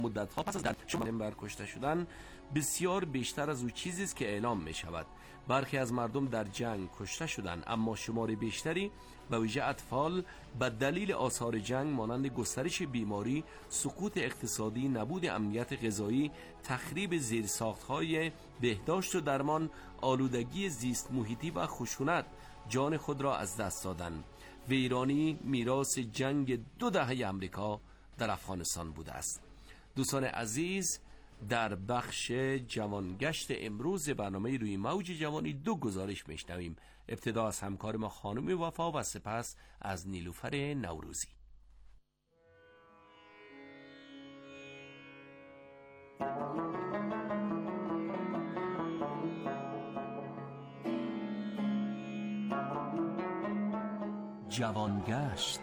مدت‌ها پس از در کشته شدن بسیار بیشتر از او چیزی است که اعلام می شود. برخی از مردم در جنگ کشته شدند، اما شمار بیشتری به ویژه اطفال به دلیل آثار جنگ مانند گسترش بیماری، سقوط اقتصادی، نبود امنیت غذایی، تخریب زیرساخت‌های بهداشت و درمان، آلودگی زیست محیطی و خشونت جان خود را از دست دادند. ویرانی میراث جنگ 2 دهه امریکا در افغانستان بوده است. دوستان عزیز، در بخش جوانگشت امروز برنامه روی موج جوانی 2 گزارش میشنویم. ابتدا از همکار ما خانم وفا و سپس از نیلوفر نوروزی. جوانگشت.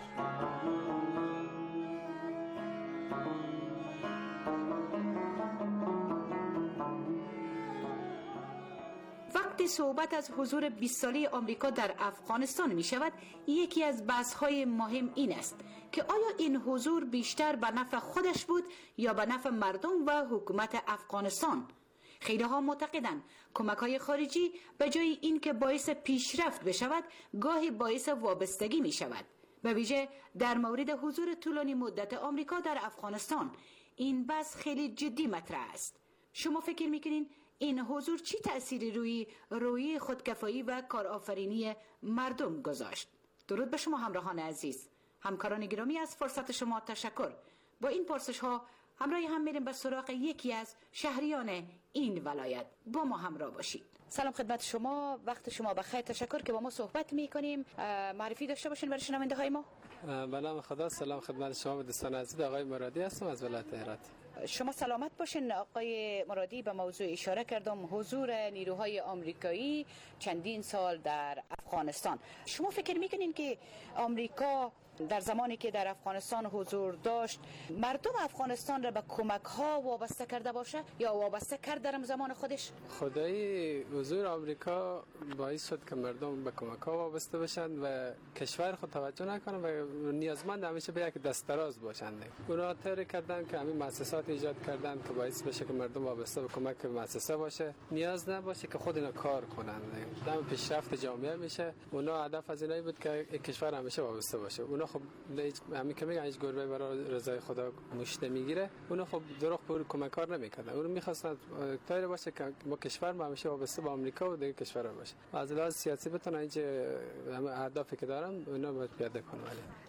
صحبت از حضور 20 ساله آمریکا در افغانستان می شود، یکی از بحث‌های مهم این است که آیا این حضور بیشتر به نفع خودش بود یا به نفع مردم و حکومت افغانستان؟ خیلی ها معتقدند کمک‌های خارجی به جای این که باعث پیشرفت بشود، گاهی باعث وابستگی می شود. به ویژه در مورد حضور طولانی مدت آمریکا در افغانستان این بحث خیلی جدی مطرح است. شما فکر می‌کنین این حضور چی تأثیری روی خودکفایی و کارآفرینی مردم گذاشت؟ درود به شما همراهان عزیز، همکاران گرامی، از فرصت شما تشکر. با این پرسش ها همراه هم میریم به سراغ یکی از شهریان این ولایت. با ما همراه باشید. سلام خدمت شما، وقت شما بخیر. تشکر که با ما صحبت میکنیم. معرفی داشته باشین برای شنونده های ما. به نام خدا. سلام خدمت شما و دوستان عزیز. آقای مرادی هستم از ولایت هرات. شما سلامت باشین. آقای مرادی به موضوع اشاره کردم، حضور نیروهای آمریکایی چندین سال در افغانستان. شما فکر میکنین که آمریکا در زمانی که در افغانستان حضور داشت مردم افغانستان را به کمک ها وابسته کرده باشه یا وابسته کرد در زمان خودش؟ خدای حضور آمریکا باعث شد که مردم به کمک ها وابسته باشند و کشور خود توجه نکنند و نیازمند همیشه به یک دست دراز باشند. اونا طوری کردن که همین مؤسسات ایجاد کردن که باعث بشه که مردم وابسته به کمک مؤسسه باشه، نیاز نباشه که خود اینا کار کنند. دم پیشرفت جامعه میشه. اونا هدف از اینایی بود که کشور همیشه وابسته باشه. اونا خب همین که میگن هیچ گربه برای رضای خدا مشت نمیگیره. اونا خب دروغ پور کمک کار نمیکردن. اونا میخواستن طوری باشه که ما کشور ما همیشه وابسته به آمریکا و دیگه کشورها باشه. از لحاظ سیاسی بتونن اینجا اهدافی که دارن اونا باید پیاده کنن.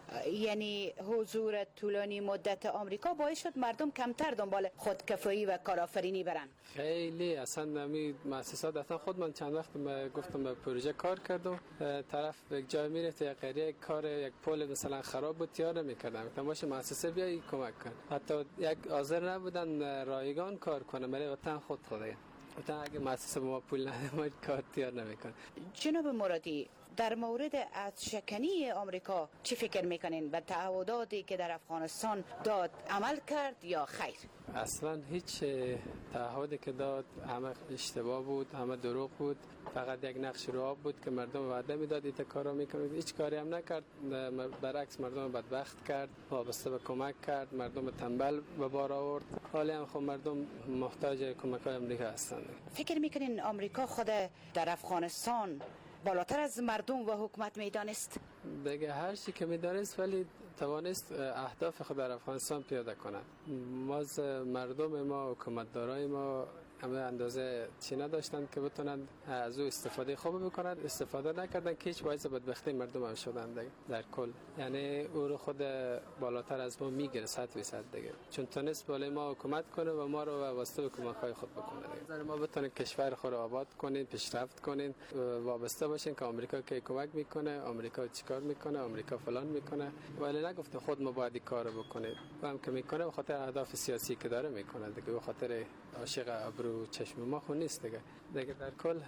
یعنی حضور طولانی مدت آمریکا باعث شد مردم کمتر دنبال خودکفایی و کارآفرینی برن. خیلی اصلا همین مؤسسات اصلا خود من چند وقت گفتم به پروژه کار کردم، طرف یک جای میره تو یک قریه کار یک پل مثلا خراب بود تیار نمی‌کردن، گفتم باشه مؤسسه بیای کمک کن. حتی یک حاضر نبودن رایگان کار کنه برای وطن خود خدایا. وطن اگه مؤسسه به ما پول نده ما کار تیار نمی‌کنه. جناب مرادی، در مورد عهدشکنی آمریکا چی فکر میکنین؟ و تعهداتی که در افغانستان داد عمل کرد یا خیر؟ اصلا هیچ تعهدی که داد همه اشتباه بود، همه دروغ بود. فقط یک نقش رو آب بود که مردم وعده میداد این کارا میکنه، هیچ کاری هم نکرد. برعکس مردم بدبخت کرد، وابسته به کمک کرد، مردم تنبل به بار آورد. حالا هم خب مردم محتاج کمک‌های آمریکا هستند. فکر میکنین آمریکا خود در افغانستان بالاتر از مردم و حکومت میدانست؟ دیگه هر چی که میدانست ولی توانست اهداف خود در افغانستان پیاده کنند. ما مردم ما، حکومتدارای ما همه اندازه چی نداشتن که بتونن از او استفاده خوب بکنن. استفاده نکردن که هیچ باعث بدبختی مردم هم شدن در کل. یعنی او رو خود بالاتر از ما میگیره 100% دیگه، چون تونست بالای ما حکومت کنه و ما رو وابسته به کمک‌های خود بکنه دیگه. ما بتونیم کشور خود رو آباد کنیم، پیشرفت کنیم، وابسته باشین که آمریکا که کمک میکنه، آمریکا چیکار میکنه، آمریکا فلان میکنه، ولی نگفته خود ما باید کارو بکنیم. و هم که میکنه به خاطر اهداف سیاسی که داره میکنه دیگه، به خاطر عاشق ابرو چشم ما خون نیست دیگه. در کل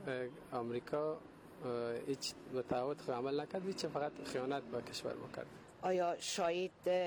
آمریکا هیچ به تعهد عمل نکرد، هیچ فقط خیانت با کشور میکرد. آیا شاید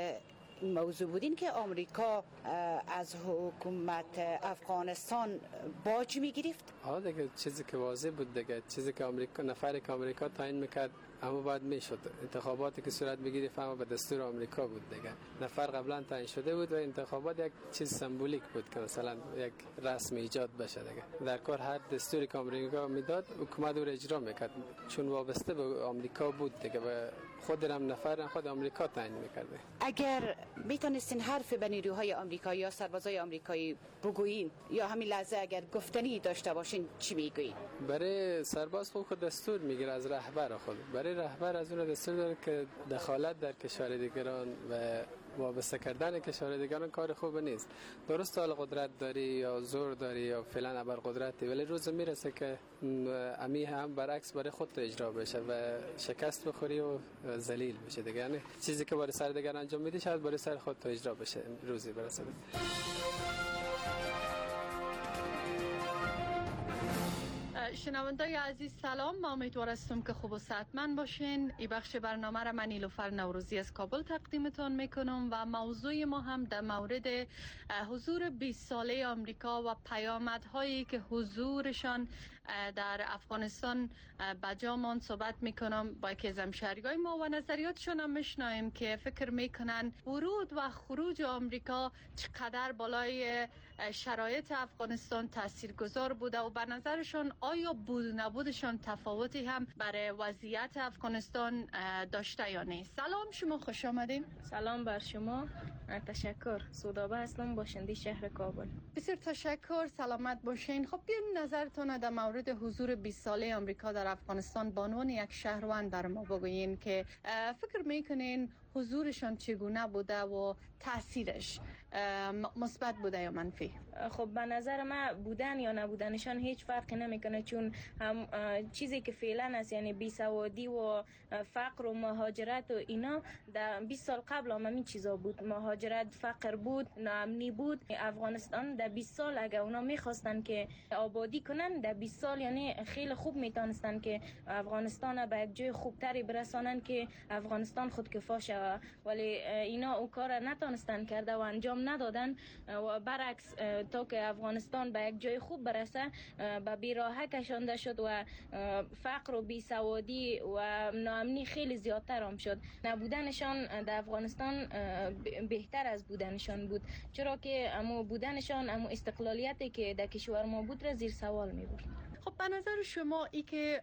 موضوع بودین که آمریکا از حکومت افغانستان باج میگرفت؟ دیگه چیزی که واضح بود دیگه، چیزی که آمریکا نفری که آمریکا تعیین میکرد اما باید میشد. انتخاباتی که صورت بگیره فهم به دستور آمریکا بود دیگه. نفر قبلا تعیین شده بود و انتخابات یک چیز سمبولیک بود که مثلا یک رسم ایجاد بشه دیگه. در کار هر دستوری که آمریکا میداد حکومت رو اجرا میکرد، چون وابسته به آمریکا بود دیگه و خود هم نفر خود آمریکا تعیین میکرده. اگر میتونستین حرف به نیروهای آمریکایی یا سربازای آمریکایی بگویین یا همین لحظه اگر گفتنی داشته باشین چی میگویین؟ برای سرباز خود دستور میگیره از رهبر خود. برای رهبر از اون دستور داره که دخالت در کشور دیگران و وابسته کردن کشور دیگران کار خوب نیست. درست حال قدرت داری یا زور داری یا فعلا ابر قدرتی، ولی روز میرسه که امی هم برعکس برای خود اجرا بشه و شکست بخوری و ذلیل بشه دیگه. یعنی چیزی که برای سر دیگر انجام میدی شاید برای سر خود اجرا بشه روزی برسه. شنوندای عزیز سلام، ما امیدوار هستم که خوب و صحتمند باشین. این بخش برنامه را من نیلوفر نوروزی از کابل تقدیمتان میکنم و موضوع ما هم در مورد حضور 20 ساله آمریکا و پیامدهایی که حضورشان در افغانستان بجا ماند صحبت میکنم با یکی از همشهریای ما و نظریاتشون هم میشنویم که فکر میکنن ورود و خروج آمریکا چقدر بالای شرایط افغانستان تاثیرگذار بوده و به نظرشون آیا بود و نبودشان تفاوتی هم برای وضعیت افغانستان داشته یا نه. سلام، شما خوش آمدین. سلام بر شما، تشکر. سودابه هستم، باشنده شهر کابل. بسیار تشکر، سلامت باشین. خب بیاین نظرتون در مورد حضور 20 ساله آمریکا در افغانستان به عنوان یک شهروند بر ما بگویین که فکر میکنین حضورشان چگونه بوده و تاثیرش مثبت بوده یا منفی؟ خب به نظر من بودن یا نبودنشان هیچ فرقی نمیکنه، چون هم چیزی که فعلا است یعنی بیسوادی و فقر و مهاجرت و اینا در 20 سال قبل هم این چیزا بود. مهاجرت، فقر بود، ناامنی بود. افغانستان در 20 سال اگه اونا میخواستن که آبادی کنن در 20 سال یعنی خیلی خوب میتونستن که افغانستان به یک جای خوبتری برسانن که افغانستان خودکفا شود، ولی اینا او کار نتونستن کرده و انجام ندادن و برعکس تا که افغانستان به یک جای خوب برسه به بیراهه کشانده شد و فقر و بیسوادی و ناامنی خیلی زیادتر هم شد. نبودنشان در افغانستان بهتر از بودنشان بود، چرا که امو بودنشان امو استقلالیتی که در کشور ما بود را زیر سوال می برد. خب به نظر شما ای که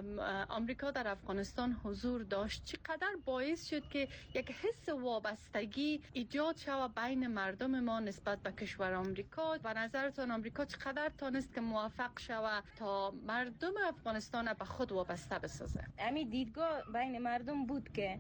آمریکا در افغانستان حضور داشت چقدر باعث شد که یک حس وابستگی ایجاد شود بین مردم ما نسبت به کشور آمریکا؟ و نظرتان آمریکا چقدر تانست که موفق شود تا مردم افغانستان به خود وابسته بسازه؟ همین دیدگاه بین مردم بود که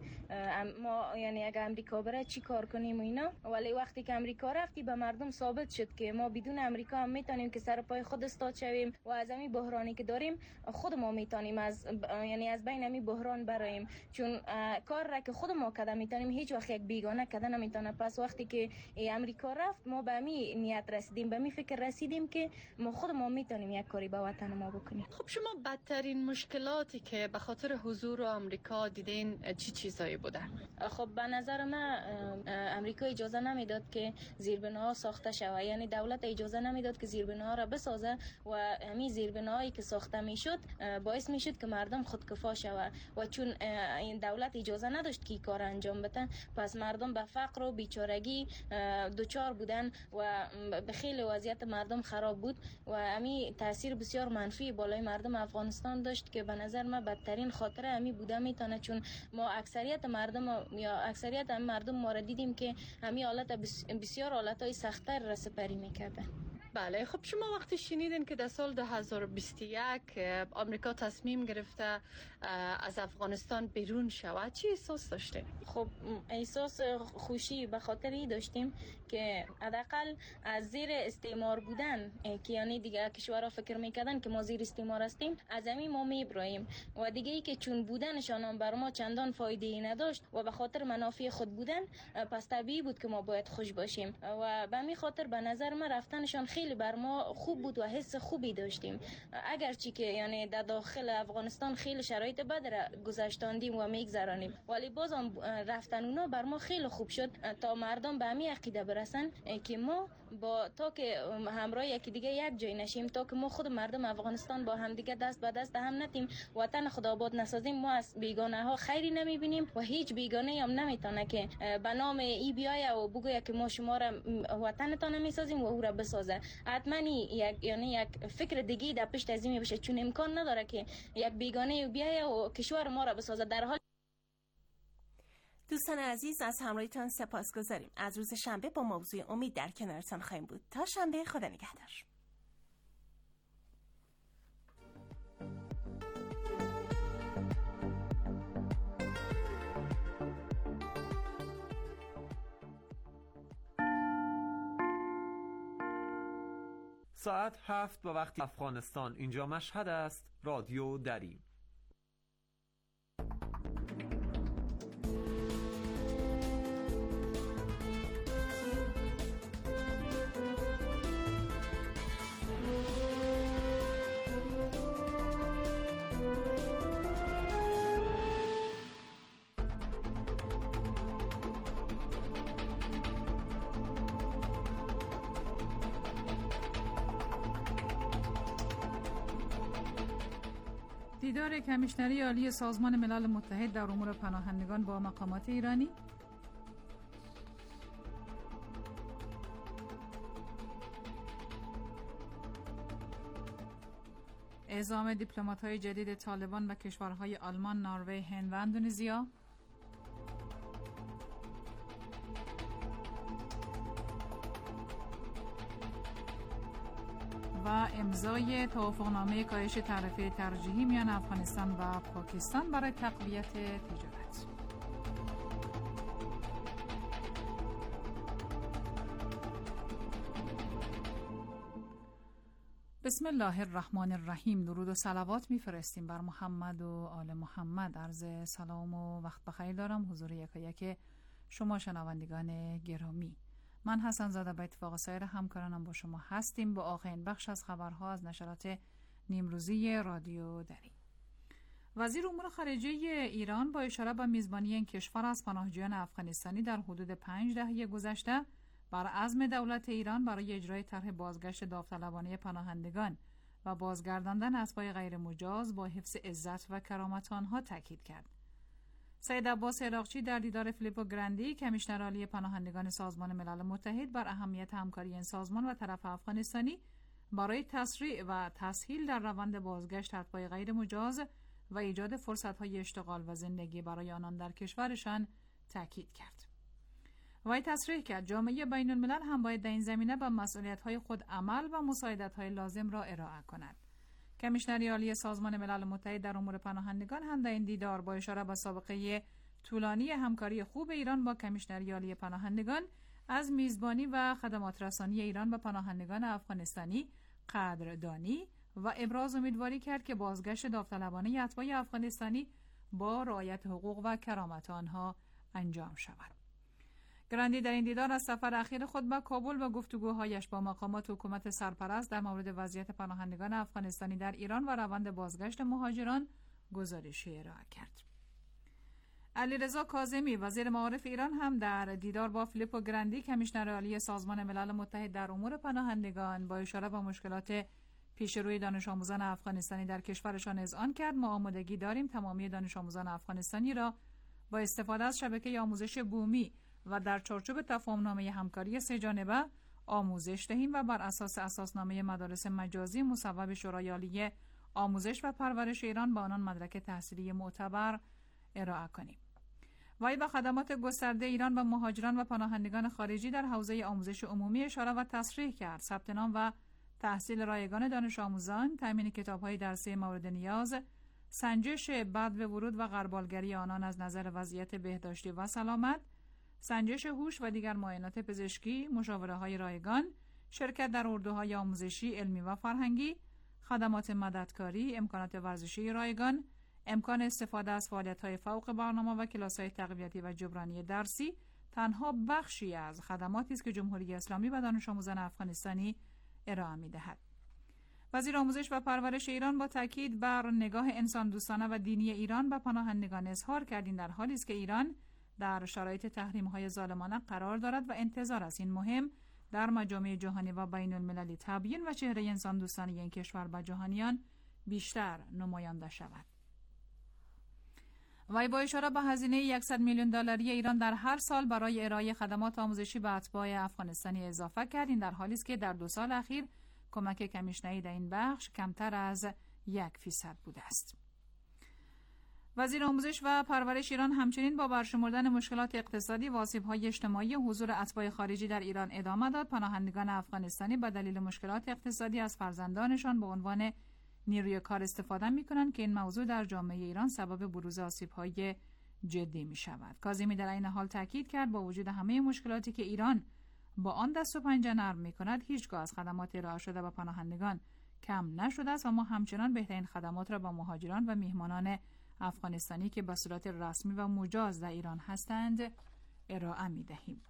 ما یعنی اگه امریکا بره چی کار کنیم و اینا، ولی وقتی که امریکا رفتی به مردم ثابت شد که ما بدون امریکا هم میتونیم که سر پای خود استاد شویم و از همین بحرانی که داریم خود ما میتونیم از بین همین بحران براییم، چون کار را که خود ما کردن میتونیم هیچ وقت یک بیگانه کردن نمیتونه. پس وقتی که امریکا رفت ما به همین نیت رسیدیم، به همین فکر رسیدیم که ما خود ما میتونیم یک کاری به وطن ما بکنیم. خب شما بدترین مشکلاتی که به خاطر حضور آمریکا دیدین چی چیزایی بوده؟ خب به نظر من امریکا اجازه نمیداد که زیربناها ساخته شود، یعنی دولت اجازه نمیداد که زیربناها را بسازه و همین زیربناهایی که ساخته میشد باعث میشد که مردم خودکفا شود و چون این دولت اجازه نداشت که کار انجام بده پس مردم به فقر و بیچارگی دچار بودن و به خیلی وضعیت مردم خراب بود و همین تاثیر بسیار منفی بالای مردم افغانستان داشت که به نظر من بدترین خاطره همین بوده میتونه، چون ما اکثریت مردم ما را دیدیم که همین حالت بسیار حالتهای سخت‌تر را سپری میکردن. بله. خب شما وقتی شنیدین که در سال 2021 آمریکا تصمیم گرفته از افغانستان بیرون شود چی احساس داشتین؟ خب احساس خوشی به خاطر این داشتیم که حداقل از زیر استعمار بودن که یعنی دیگه کشورها فکر میکردن که ما زیر استعمار هستیم از همین ما میبراییم و دیگه ای که چون بودنشان هم بر ما چندان فایده ای نداشت و به خاطر منافع خود بودن پس طبیعی بود که ما باید خوش باشیم و به همین خاطر به نظر من رفتنشان خیلی بر ما خوب بود و حس خوبی داشتیم، اگرچه که یعنی در داخل افغانستان خیلی شرایط بد را گذشتاندیم و میگذرانیم، ولی بازم رفتن اونا بر ما خیلی خوب شد تا مردم به همین عقیده برسن که ما با تا که همراه یکی دیگه یک جای نشیم، تا که ما خود مردم افغانستان با هم دیگه دست به دست هم نتیم، وطن خود آباد نسازیم، ما از بیگانه ها خیری نمیبینیم و هیچ بیگانه هم نمیتونه که به نام ای بیایه و بگه که ما شما را وطنتان نمیسازیم و او را بسازه. حتما یک فکر دیگه در پشت از این باشه، چون امکان نداره که یک بیگانه بیایه و کشور ما را بسازه. در حال دوستان عزیز، از همراهیتان سپاسگزاریم. از روز شنبه با موضوع امید در کنارتان خواهیم بود. تا شنبه، خدا نگهدار. ساعت 7 به وقت افغانستان. اینجا مشهد است. رادیو دری. دیدار کمیشنری عالی سازمان ملل متحد در امور پناهندگان با مقامات ایرانی. اعزام دیپلمات‌های جدید طالبان به کشورهای آلمان، نروژ، هند و اندونزیا. و امضای توافقنامه کاهش تعرفه ترجیحی میان افغانستان و پاکستان برای تقویت تجارت. بسم الله الرحمن الرحیم. درود و صلوات میفرستیم بر محمد و آل محمد. عرض سلام و وقت بخیر دارم حضور یکایک شما شنوندگان گرامی. من حسن زاده به اتفاق سایر همکارانم با شما هستیم با آخرین بخش از خبرها از نشرات نیمروزی رادیو دری. وزیر امور خارجه ایران با اشاره به میزبانی این کشور از پناهجویان افغانستانی در حدود 5 دهه گذشته بر عزم دولت ایران برای اجرای طرح بازگشت داوطلبانه پناهندگان و بازگرداندن اسبای غیر مجاز با حفظ عزت و کرامت آنها تاکید کرد. سید عباس عراقچی در دیدار فیلیپو گراندی کمیشنر عالی پناهندگان سازمان ملل متحد بر اهمیت همکاری این سازمان و طرف افغانستانی برای تسریع و تسهیل در روند بازگشت اسبای غیر مجاز و ایجاد فرصت‌های اشتغال و زندگی برای آنان در کشورشان تاکید کرد. وی تصریح کرد جامعه بین الملل هم باید در این زمینه به مسئولیت‌های خود عمل و مساعدت‌های لازم را ارائه کند. کمیشنری عالی سازمان ملل متحد در امور پناهندگان هم در این دیدار با اشاره به سابقه طولانی همکاری خوب ایران با کمیشنری عالی پناهندگان از میزبانی و خدمات رسانی ایران به پناهندگان افغانستانی قدردانی و ابراز امیدواری کرد که بازگشت داوطلبانه اتباع افغانستانی با رعایت حقوق و کرامت آنها انجام شود. گراندی در این دیدار از سفر اخیر خود به کابل و گفتگوهایش با مقامات حکومت سرپرست در مورد وضعیت پناهندگان افغانستانی در ایران و روند بازگشت مهاجران گزارشی ارائه کرد. علیرضا کاظمی وزیر معارف ایران هم در دیدار با فیلیپو گراندی کمیشنر عالی سازمان ملل متحد در امور پناهندگان با اشاره به مشکلات پیش روی دانش آموزان افغانستانی در کشورشان اذعان کرد ما آمادگی داریم تمامی دانش آموزان افغانستانی را با استفاده از شبکه آموزش بومی و در چارچوب تفاهم‌نامه همکاری سه‌جانبه آموزش دهیم و بر اساس اساسنامه مدارس مجازی مصوب شورای عالی آموزش و پرورش ایران به آنان مدرک تحصیلی معتبر ارائه کنیم. وی به خدمات گسترده ایران و مهاجران و پناهندگان خارجی در حوزه آموزش عمومی اشاره و تصریح کرد. ثبت نام و تحصیل رایگان دانش آموزان، تامین کتاب‌های درسی مورد نیاز، سنجش بدو ورود و غربالگری آنان از نظر وضعیت بهداشتی و سلامت، سنجش هوش و دیگر معاینات پزشکی، مشاوره‌های رایگان، شرکت در اردوهای آموزشی، علمی و فرهنگی، خدمات مددکاری، امکانات ورزشی رایگان، امکان استفاده از فعالیت‌های فوق برنامه و کلاس‌های تقویتی و جبرانی درسی تنها بخشی از خدماتی است که جمهوری اسلامی و دانش آموزان افغانستانی ارائه می‌دهد. وزیر آموزش و پرورش ایران با تاکید بر نگاه انسان دوستانه و دینی ایران به پناهندگان اظهار کرد این در حالی است که ایران در شرایط تحریم‌های ظالمانه قرار دارد و انتظار است این مهم در مجامع جهانی و بین المللی تبیین و چهره انسان دوستانه این کشور به جهانیان بیشتر نمایانده شود. وی با اشاره به هزینه $100 میلیون ایران در هر سال برای ارائه خدمات آموزشی به اتباع افغانستانی اضافه کرد. این در حالی است که در 2 سال اخیر کمک کمیشنری در این بخش کمتر از 1% بوده است. وزیر آموزش و پرورش ایران همچنین با برشمردن مشکلات اقتصادی و آسیب‌های اجتماعی حضور اتباع خارجی در ایران ادامه داد. پناهندگان افغانستانی به دلیل مشکلات اقتصادی از فرزندانشان به عنوان نیروی کار استفاده می‌کنند که این موضوع در جامعه ایران سبب بروز آسیب‌های جدی می‌شود. کاظمی در این حال تاکید کرد با وجود همه مشکلاتی که ایران با آن دست و پنجه نرم می‌کند، هیچگاه از خدمات ارائه شده به پناهندگان کم نشده است و ما همچنان بهترین خدمات را به مهاجران و میهمانان افغانستانی که به صورت رسمی و مجاز در ایران هستند ارائه می‌دهیم.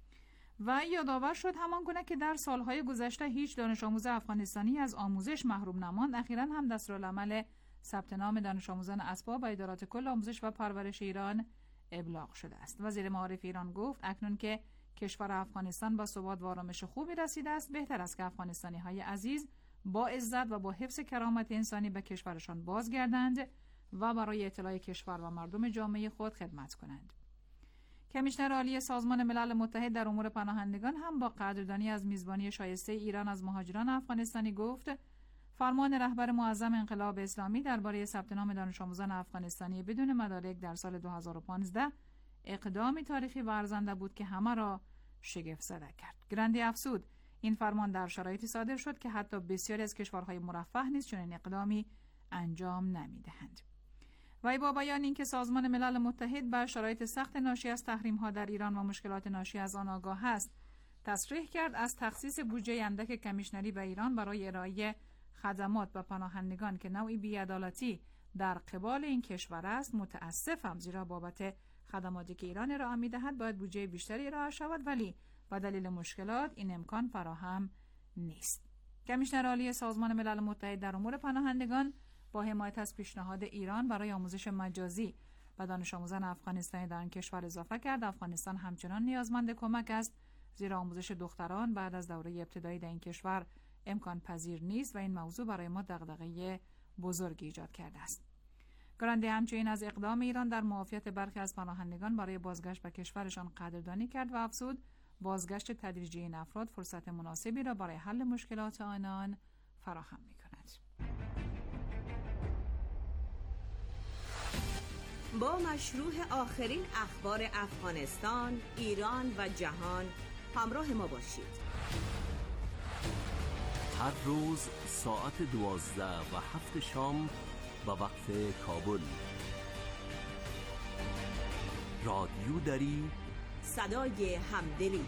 و یادآور شد همانگونه که در سالهای گذشته هیچ دانش آموز افغانستانی از آموزش محروم نماند، اخیراً هم دستورالعمل ثبت نام دانش آموزان اتباع به ادارات کل آموزش و پرورش ایران ابلاغ شده است. وزیر معارف ایران گفت اکنون که کشور افغانستان با ثبات و آرامش خوبی رسیده است، بهتر است که افغانستانی‌های عزیز با عزت و با حفظ کرامت انسانی به کشورشان بازگردند و برای اطلاع کشور و مردم جامعه خود خدمت کنند. کمیشنر عالی سازمان ملل متحد در امور پناهندگان هم با قدردانی از میزبانی شایسته ایران از مهاجران افغانستانی گفت فرمان رهبر معظم انقلاب اسلامی درباره ثبت نام دانش آموزان افغانستانی بدون مدارک در سال 2015 اقدامی تاریخی و ارزنده بود که همه را شگفت زده کرد. گراندی افزود این فرمان در شرایطی صادر شد که حتی بسیاری از کشورهای مرفه نیز چنین اقدامی انجام نمی‌دهند. وی با بیان اینکه سازمان ملل متحد بر شرایط سخت ناشی از تحریم‌ها در ایران و مشکلات ناشی از آن آگاه است، تصریح کرد از تخصیص بودجه اندک کمیشنری به ایران برای ارائه خدمات به پناهندگان که نوعی بی‌عدالتی در قبال این کشور است متاسفم، زیرا بابت خدماتی که ایران ارائه می‌دهد باید بودجه بیشتری ارائه شود، ولی به دلیل مشکلات این امکان فراهم نیست. کمیشنر عالی سازمان ملل متحد در امور پناهندگان با حمایت از پیشنهاد ایران برای آموزش مجازی به دانش آموزان افغانستانی در آن کشور اضافه کرد افغانستان همچنان نیازمند کمک است، زیرا آموزش دختران بعد از دوره ابتدایی در این کشور امکان پذیر نیست و این موضوع برای ما دغدغه بزرگی ایجاد کرده است. گراندی همچنین از اقدام ایران در معافیت برخی از پناهندگان برای بازگشت به کشورشان قدردانی کرد و افزود بازگشت تدریجی این افراد فرصت مناسبی را برای حل مشکلات آنان فراهم می‌کند. با مشروع آخرین اخبار افغانستان، ایران و جهان همراه ما باشید. هر روز ساعت 12 و 7 شام به وقت کابل. رادیو دری، صدای همدلی.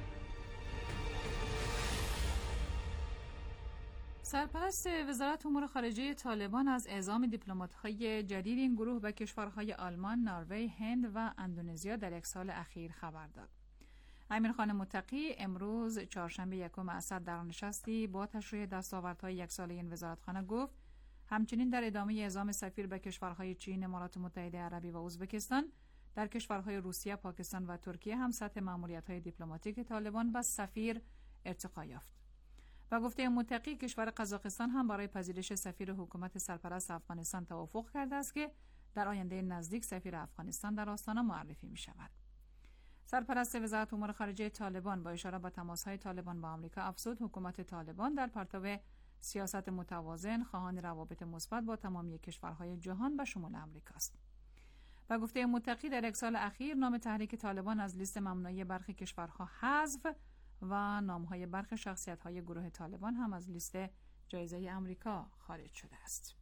سرپرست وزارت امور خارجه طالبان از اعزام دیپلمات‌های جدید این گروه به کشورهای آلمان، نروژ، هند و اندونزیا در یک سال اخیر خبر داد. امیرخان متقی امروز چهارشنبه 1 اسد در نشستی با تشریح دستاوردهای یک ساله این وزارتخانه گفت همچنین در ادامه اعزام سفیر به کشورهای چین، امارات متحده عربی و ازبکستان در کشورهای روسیه، پاکستان و ترکیه هم سطح ماموریت‌های دیپلماتیک طالبان به سفیر ارتقا یافت. و گفته متقی کشور قزاقستان هم برای پذیرش سفیر حکومت سرپرست افغانستان توافق کرده است که در آینده نزدیک سفیر افغانستان در آستانه معرفی می شود. سرپرست وزارت امور خارجه طالبان با اشاره به تماس‌های طالبان با آمریکا افزود حکومت طالبان در پرتو سیاست متوازن خواهان روابط مثبت با تمامی کشورهای جهان به شمول آمریکا است. و گفته متقی در یک سال اخیر نام تحریک طالبان از لیست ممنوعه برخی کشورها حذف و نام‌های برخی شخصیت‌های گروه طالبان هم از لیست جایزه آمریکا خارج شده است.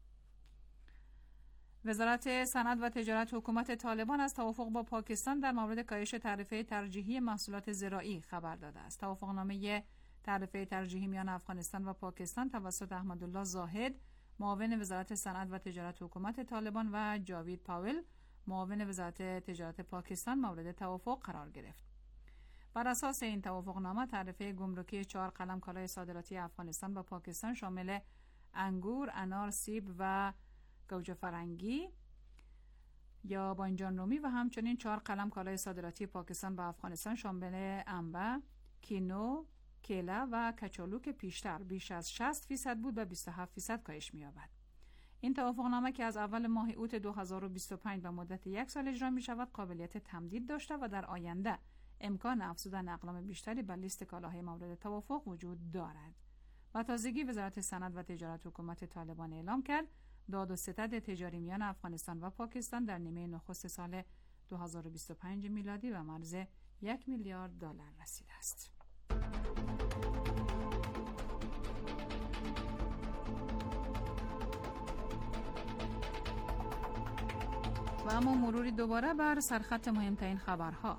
وزارت صنعت و تجارت حکومت طالبان از توافق با پاکستان در مورد کاهش تعرفه ترجیحی محصولات زراعی خبر داده است. توافقنامه تعرفه ترجیحی میان افغانستان و پاکستان توسط احمدالله زاهد، معاون وزارت صنعت و تجارت حکومت طالبان و جاوید پاول، معاون وزارت تجارت پاکستان مورد توافق قرار گرفت. بر اساس این توافقنامه تعرفه گمرکی 4 قلم کالای صادراتی افغانستان و پاکستان شامل انگور، انار، سیب و گوجه فرنگی یا بانجان رومی و همچنین 4 قلم کالای صادراتی پاکستان و افغانستان شامل انبه، کینو، کیله و کچالو که پیشتر بیش از 60% بود و 27% کاهش می‌یابد. این توافقنامه که از اول ماه اوت 2025 به مدت 1 سال اجرا می‌شود قابلیت تمدید داشته و در آینده امکان افزودن اقلام بیشتری به لیست کالاهای مورد توافق وجود دارد. و تازگی وزارت صنعت و تجارت حکومت طالبان اعلام کرد داد و ستد تجاری میان افغانستان و پاکستان در نیمه نخست سال 2025 میلادی به مرز $1 میلیارد رسیده است. و اما مروری دوباره بر سرخط مهمترین خبرها.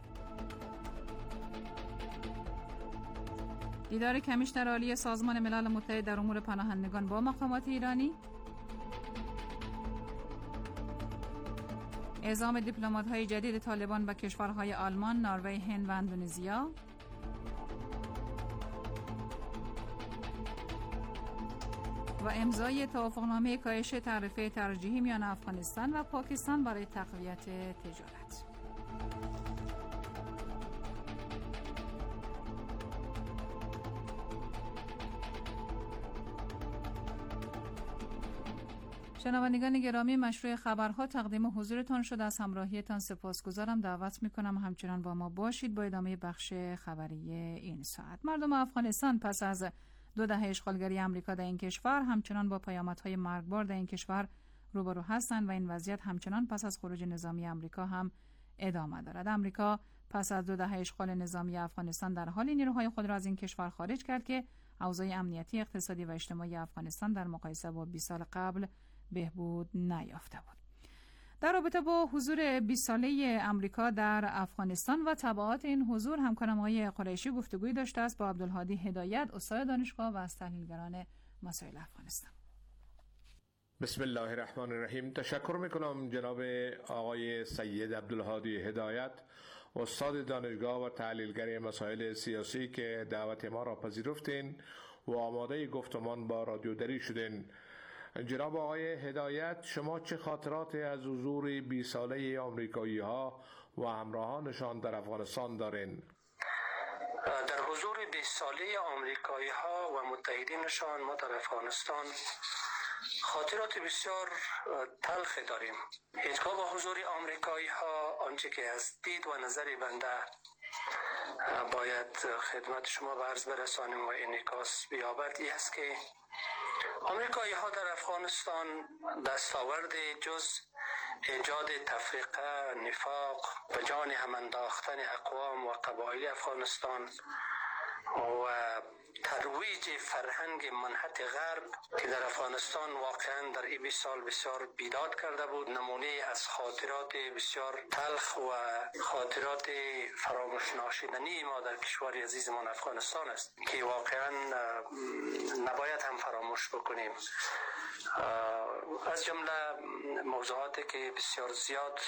دیدار کمیشنر عالی سازمان ملل متحد در امور پناهندگان با مقامات ایرانی، اعزام دیپلمات‌های جدید طالبان به کشورهای آلمان، نروژ، هند و اندونزیا، و امضای توافقنامه کاهش تعرفه ترجیحی میان افغانستان و پاکستان برای تقویت تجارت. شنوندگان گرامی، مشروع خبرها تقدیم حضورتان شد. از همراهیتان سپاسگزارم. دعوت میکنم همچنان با ما باشید با ادامه بخش خبری این ساعت. مردم افغانستان پس از 2 دهه اشغالگری آمریکا در این کشور همچنان با پیامدهای مرگبار در این کشور روبرو هستند و این وضعیت همچنان پس از خروج نظامی آمریکا هم ادامه دارد. آمریکا پس از 2 دهه اشغال نظامی افغانستان در حال نیروهای خود را از این کشور خارج کرد که اوضاع امنیتی، اقتصادی و اجتماعی افغانستان در مقایسه با 20 سال قبل بهبود نیافته بود. در رابطه با حضور 20 ساله آمریکا در افغانستان و تبعات این حضور همکارم آقای قریشی گفتگویی داشته است با عبدالهادی هدایت، استاد دانشگاه و از تحلیلگران مسائل افغانستان. بسم الله الرحمن الرحیم. تشکر میکنم جناب آقای سید عبدالهادی هدایت، استاد دانشگاه و تحلیلگر مسائل سیاسی که دعوت ما را پذیرفتین و آماده گفتمان با رادیو دری شدین. جناب آقای هدایت، شما چه خاطراتی از حضور 20 ساله آمریکایی ها و همراهانشان در افغانستان دارین؟ در حضور 20 ساله آمریکایی ها و متحدینشان ما در افغانستان خاطرات بسیار تلخ داریم. هیچگاه با حضور آمریکایی ها آنچه که از دید و نظر بنده باید خدمت شما به عرض برسانیم و انعکاس بیابد این است که آمریکایی ها در افغانستان دستاورد جز ایجاد تفرقه، نفاق و جان هم انداختن اقوام و قبایل افغانستان و ترویج فرهنگ منحط غرب که در افغانستان واقعا در این 20 سال بسیار بیداد کرده بود، نمونه از خاطرات بسیار تلخ و خاطرات فراموش ناشدنی ما در کشور عزیزمان افغانستان است که واقعا نباید هم فراموش بکنیم. از جمله موضوعاتی که بسیار زیاد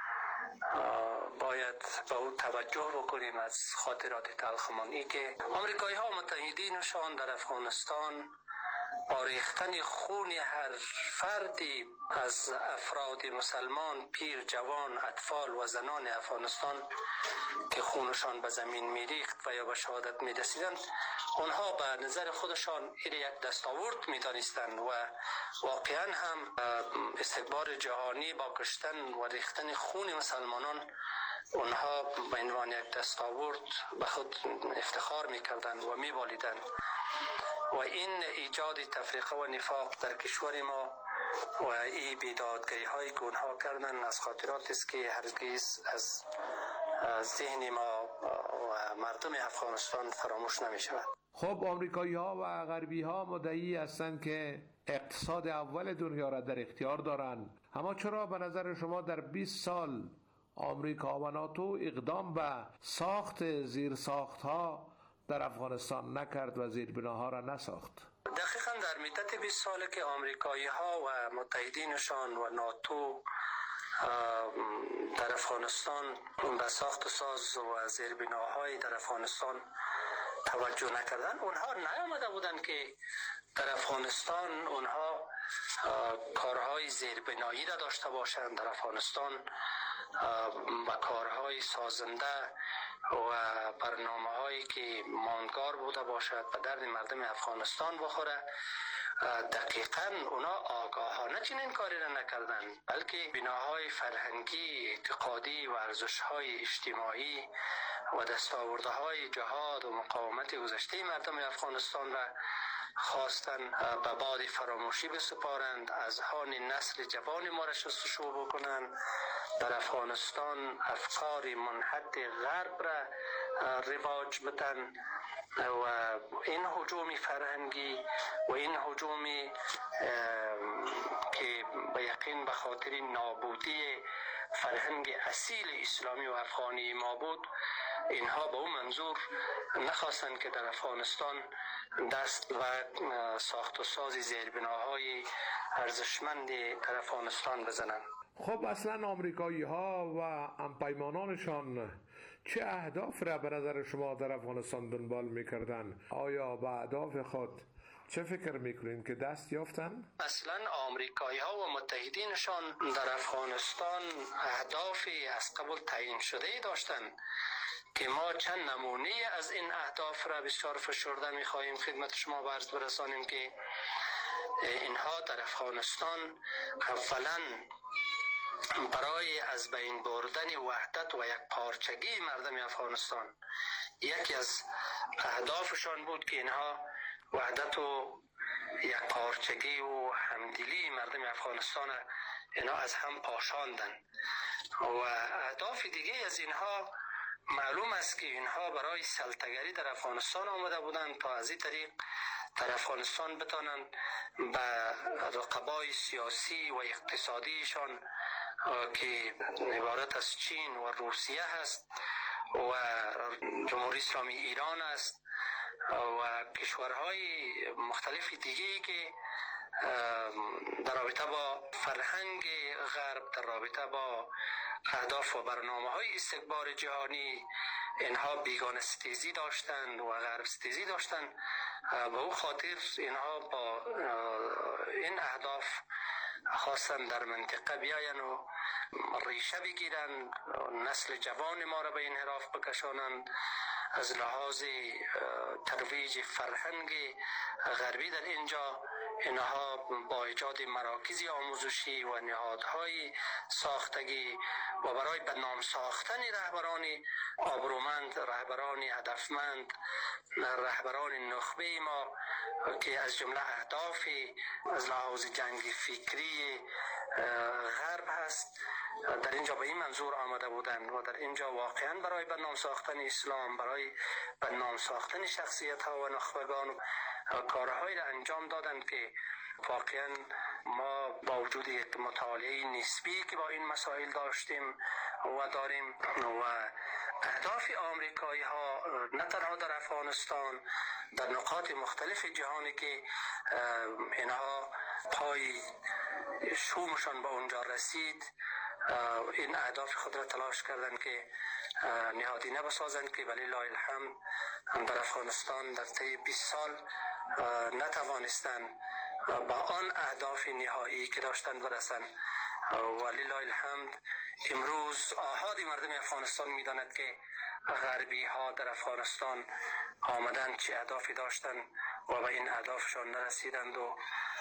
باید به او توجه بکنیم از خاطرات تلخمان، ای که آمریکایی ها و متحدینشان در افغانستان با ریختن خون هر فردی از افراد مسلمان، پیر، جوان، اطفال و زنان افغانستان که خونشان به زمین میریخت و یا به شهادت میرسیدند، اونها به نظر خودشان این یک دستاورد میدانستند و واقعا هم استکبار جهانی با کشتن و ریختن خون مسلمانان اونها به عنوان یک دستاورد به خود افتخار میکردند و میبالیدند و این ایجاد تفریقه و نفاق در کشور ما و این بیدادگری های که اونها کردن از خاطراتی است که هرگز از ذهن ما و مردم افغانستان فراموش نمی شود. خب آمریکایی ها و غربی ها مدعی هستند که اقتصاد اول دنیا را در اختیار دارند، اما چرا به نظر شما در 20 سال آمریکا و ناتو اقدام به ساخت زیرساخت ها در افغانستان نکرد و زیربناها را نساخت؟ دقیقاً در مدت 20 ساله که آمریکایی ها و متحدینشان و ناتو در افغانستان به ساخت و ساز و زیربناهای در افغانستان توجه نکردن، اونها نیامده بودند که در افغانستان اونها کارهای زیربنایی را داشته باشند. در افغانستان و کارهای سازنده و برنامه هایی که ماندگار بوده باشد و درد مردم افغانستان بخوره، دقیقاً اونا آگاهانه چنین کاری را نکردن، بلکه بناهای فرهنگی، اعتقادی و ارزش‌های اجتماعی و دستاوردهای جهاد و مقاومت گذشته مردم افغانستان را خواستن به باد فراموشی بسپارند، از آن نسل جوان ما را شستشو بکنند، در افغانستان افکار منحط غرب را رواج بدن و این هجوم فرهنگی و این هجومی که به یقین به خاطر نابودی فرهنگ اصیل اسلامی و افغانی ما بود، اینها به اون منظور نخواستند که در افغانستان دست و ساخت و ساز زیربناهای ارزشمند در افغانستان بزنند. خب اصلا آمریکایی ها و همپیمانانشان چه اهداف را به نظر شما در افغانستان دنبال میکردن؟ آیا به اهداف خود چه فکر میکنین که دست یافتن؟ اصلا آمریکایی ها و متحدینشان در افغانستان اهدافی از قبل تعیین شده داشتند که ما چند نمونه از این اهداف را بسیار فشرده میخواهیم خدمت شما عرض برسانیم که اینها در افغانستان اولا برای از بین بردن وحدت و یک پارچگی مردم افغانستان، یکی از اهدافشان بود که اینها وحدت و یک پارچگی و همدلی مردم افغانستان اینا از هم پاشاندن. و اهداف دیگه از اینها معلوم است که اینها برای سلطه‌گری در افغانستان آمده بودند تا از این طریق در افغانستان بتانند به رقبای سیاسی و اقتصادیشان که عبارت از چین و روسیه هست و جمهوری اسلامی ایران است و کشورهای مختلف دیگه‌ای که در رابطه با فرهنگ غرب، در رابطه با اهداف و برنامه‌های استکبار جهانی اینها بیگانه ستیزی داشتند و غرب ستیزی داشتند. به او خاطر اینها با این اهداف خواستن در منطقه بیاین و ریشه بگیرن، نسل جوان ما را به انحراف بکشانند، از لحاظ ترویج فرهنگ غربی در اینجا اینها با ایجاد مراکز آموزشی و نهادهای ساختگی و برای بدنام ساختن رهبران آبرومند، رهبران هدفمند، رهبران نخبه ما که از جمله اهداف از لحاظ جنگ فکری غرب هست، در اینجا به این منظور آمده بودند و در اینجا واقعا برای بدنام ساختن اسلام، برای بدنام ساختن شخصیت ها و نخبگان کارهایی را انجام دادند که واقعا ما با وجود یک مطالعه نسبی که با این مسائل داشتیم و داریم و اهداف آمریکایی ها نه تنها در افغانستان، در نقاط مختلف جهانی که اینها پای شومشان به اونجا رسید، این اهداف خود را تلاش کردند که نهادینه بسازند که ولله الحمد در افغانستان در طی 20 سال نتوانستند با آن اهداف نهایی که داشتند برسند. ولله الحمد امروز آحاد مردم افغانستان می‌داند که غربی ها در افغانستان آمدن چه اهدافی داشتند و به این اهدافشان نرسیدند و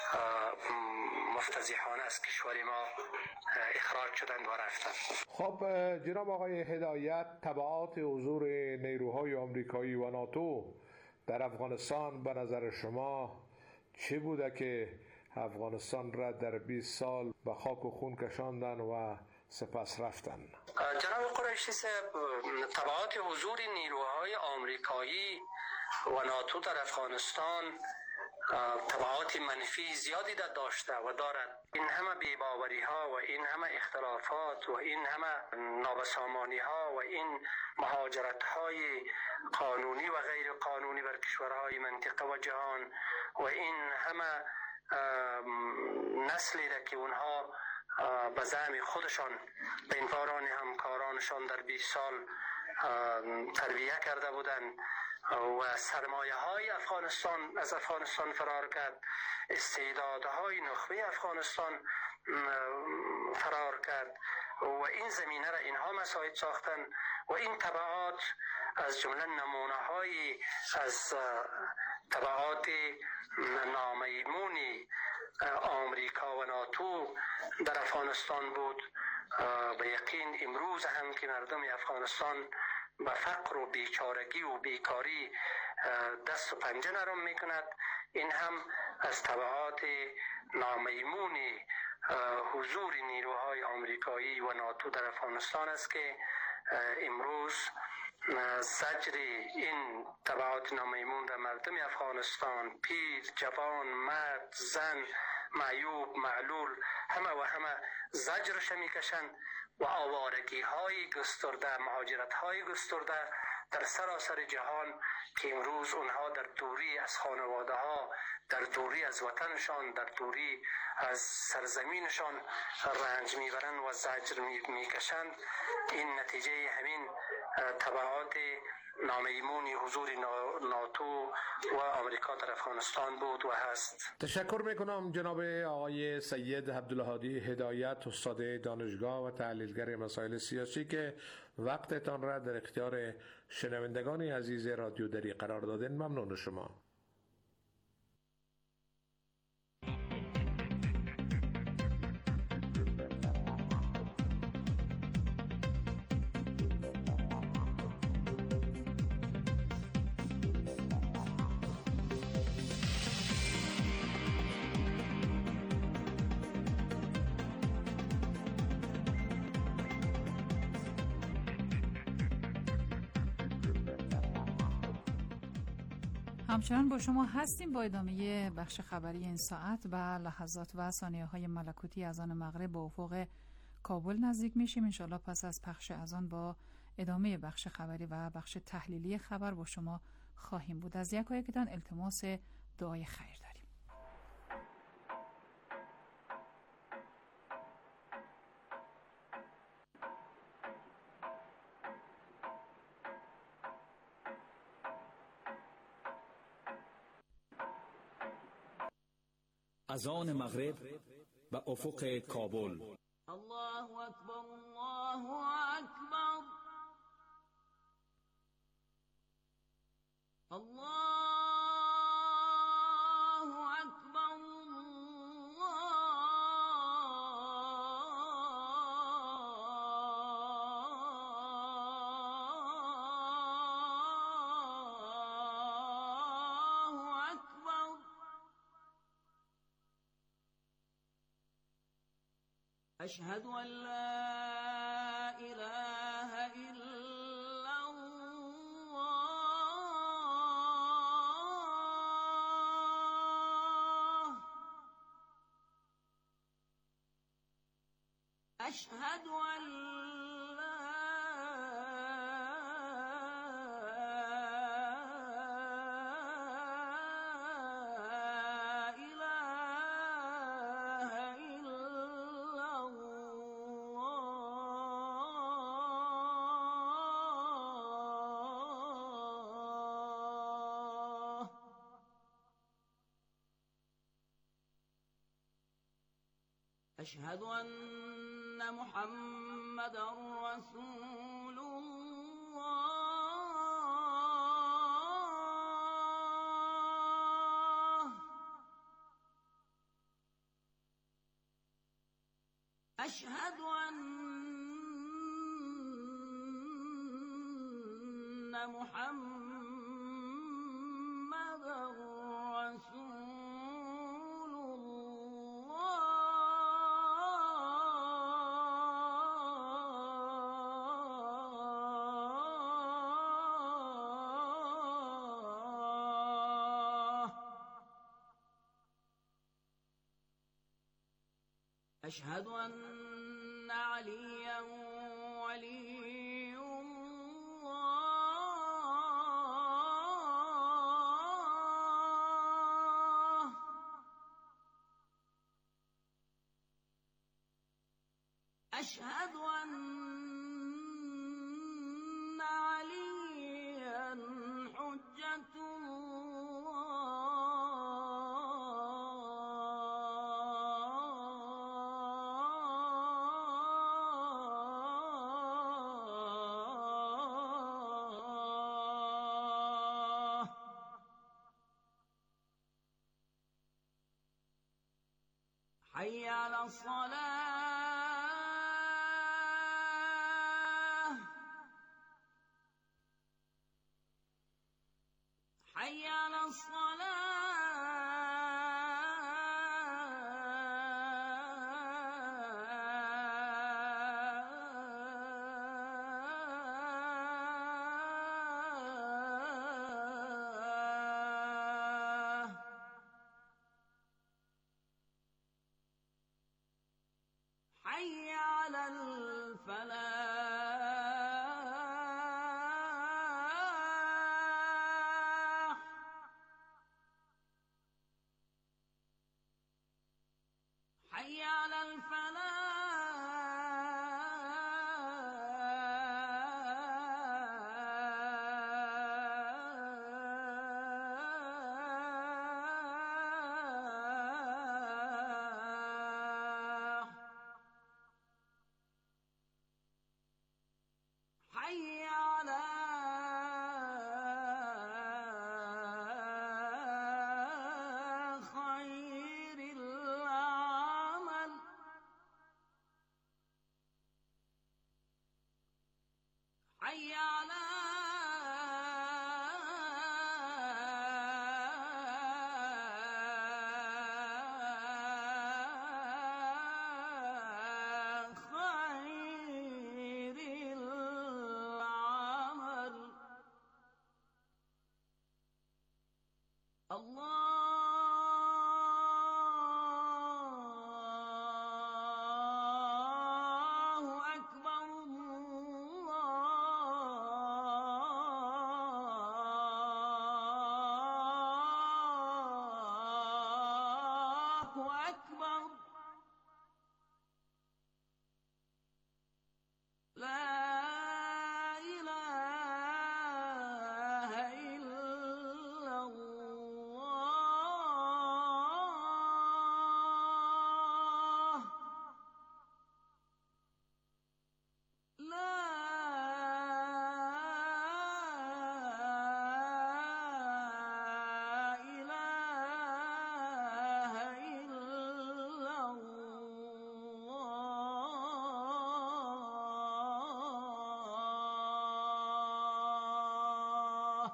مفتضحانه از کشور ما اخراج شدند و رفتند. خب جناب آقای هدایت، تبعات حضور نیروهای آمریکایی و ناتو در افغانستان به نظر شما چه بوده که افغانستان را در 20 سال به خاک و خون کشاندن و سپس رفتن؟ جناب قریشی صاحب، تبعات حضور نیروهای آمریکایی و ناتو در افغانستان تبعات منفی زیادی داشته و دارد. این همه بی‌باوری ها و این همه اختلافات و این همه نابسامانی ها و این مهاجرت های قانونی و غیر قانونی بر کشورهای منطقه و جهان و این همه نسلی را که اونها به زعم خودشان به انفاران همکارانشان در 20 سال تربیه کرده بودند و سرمایه های افغانستان از افغانستان فرار کرد، استعدادهای نخبه افغانستان فرار کرد و این زمینه را اینها مساعد ساختن و این تبعات از جمله نمونه های از تبعات نامیمون آمریکا و ناتو در افغانستان بود. به یقین امروز هم که مردم افغانستان به فقر و بیچارگی و بیکاری دست و پنجه نرم می کند، این هم از تبعات نامیمون حضور نیروهای آمریکایی و ناتو در افغانستان است که امروز زجر این تبعات نامیمون را مردم افغانستان، پیر، جوان، مرد، زن، معیوب، معلول، همه زجرش میکشند و آوارگی های گسترده، مهاجرت های گسترده در سراسر جهان که امروز اونها در دوری از خانواده ها، در دوری از وطنشان، در دوری از سرزمینشان رنج میبرند و زجر میکشند، این نتیجه همین تبعات نامیمون حضور ناتو و آمریکا در افغانستان بود و هست. تشکر میکنم جناب آقای سید عبدالهادی هدایت، استاد دانشگاه و تحلیلگر مسائل سیاسی که وقتتان را در اختیار شنوندگان عزیز رادیو دری قرار دادن. ممنون شما. همچنان با شما هستیم با ادامه بخش خبری این ساعت و لحظات و ثانیه های ملکوتی از آن مغرب با افق کابل نزدیک میشیم. انشالله پس از پخش از آن با ادامه بخش خبری و بخش تحلیلی خبر با شما خواهیم بود. از یکایکتان التماس دعای خیر داریم. از آن مغرب به افق کابل. الله اکبر، الله اکبر، الله اکبر، أشهد أن لا إله إلا الله، أشهد أن لا أشهد أن محمد رسول الله، أشهد أن محمد رسول أشهد أن عليا ولي الله، أشهد أن عليا حجة الله، حي على الصلاة حي على الصلاة حي على الفلاح حي على الفلاح حي على خير العمل حي على خير العمل الله أكبر الله أكبر لا إله إلا الله لا إله إلا الله.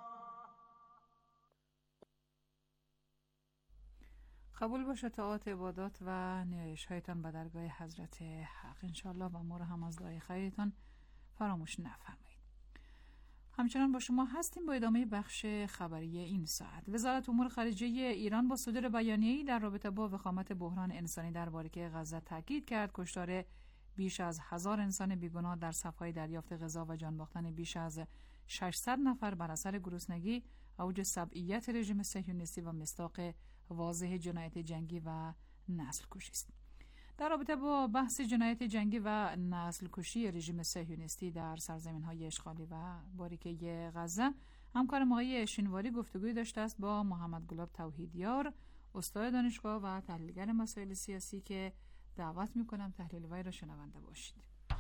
قبول باشه طاعات عبادات و نیایش هایتان به درگاه حضرت حق انشالله و ما رو هم از دعای خیرتان فراموش نفرمایید. همچنان با شما هستیم با ادامه بخش خبری این ساعت. وزارت امور خارجه ایران با صدور بیانیه‌ای در رابطه با وخامت بحران انسانی در باریکه غزه تاکید کرد کشتار بیش از 1000 انسان بیگناه در صف‌های دریافت غذا و جان باختن بیش از 600 نفر بر اثر گرسنگی اوج سبعیت رژیم صهیونیستی و مصداق واضح جنایت جنگی و نسل کشی است. در رابطه با بحث جنایت جنگی و نسل کشی رژیم صهیونیستی در سرزمین‌های اشغالی و باریکه غزه همکارم آقای شینواری گفتگوی داشته است با محمد گلاب توحیدیار استاد دانشگاه و تحلیلگر مسائل سیاسی که دعوت می‌کنم تحلیل وی را شنونده باشید.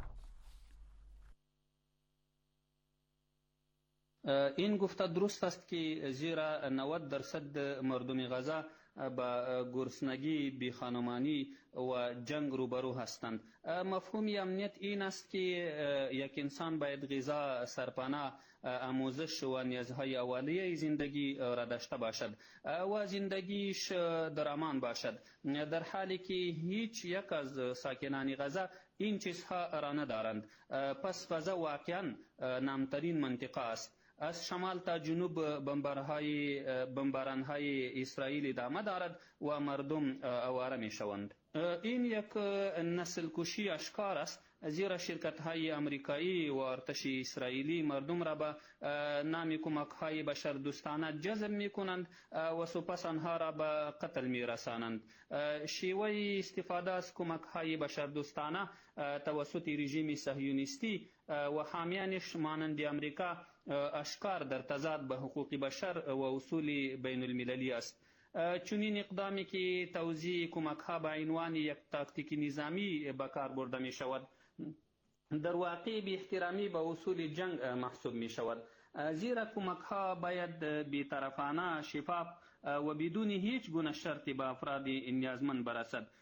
این گفته درست است که زیرا 90% مردم غزه با گرسنگی، بیخانمانی و جنگ روبرو هستند. مفهوم امنیت این است که یک انسان باید غذا، سرپناه، آموزش و نیازهای اولیه زندگی را داشته باشد و زندگیش در امان باشد، در حالی که هیچ یک از ساکنان غزه این چیزها را ندارند. پس غزه واقعا نامترین منطقه است. از شمال تا جنوب بمبارانهای اسرائیل ادامه دارد و مردم آواره می شوند. این یک نسل کشی اشکار است، زیرا شرکت‌های آمریکایی و ارتش اسرائیلی مردم را به نام کمک‌های بشردوستانه جذب می‌کنند و سپس آنها را به قتل می‌رسانند. شیوه استفاده از کمک‌های بشردوستانه توسط رژیم صهیونیستی و حامیانش مانند آمریکا اشکار در تضاد به حقوق بشر و اصول بین المللی است. چنین اقدامی که توزیع کمک‌ها به عنوان یک تاکتیک نظامی به کار برده می‌شود، در واقع بی احترامی به اصول جنگ محسوب می‌شود، زیرا کمک‌ها باید بی‌طرفانه، شفاف و بدون هیچ گونه شرطی به افراد نیازمند برسد.